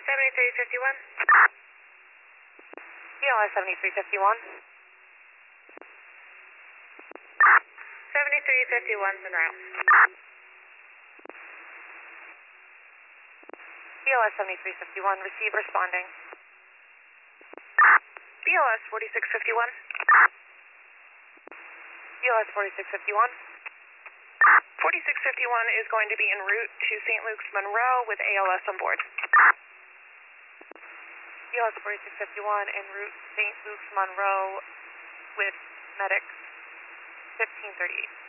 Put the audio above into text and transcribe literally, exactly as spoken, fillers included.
seventy-three fifty-one. B L S seventy-three fifty-one. seventy-three fifty-one's en route. B L S seventy-three fifty-one, receive responding. B L S forty-six fifty-one. B L S forty-six fifty-one. forty-six fifty-one is going to be en route to Saint Luke's Monroe with A L S on board. B L S forty-six fifty-one en route to Saint Luke's Monroe with medics fifteen thirty-eight.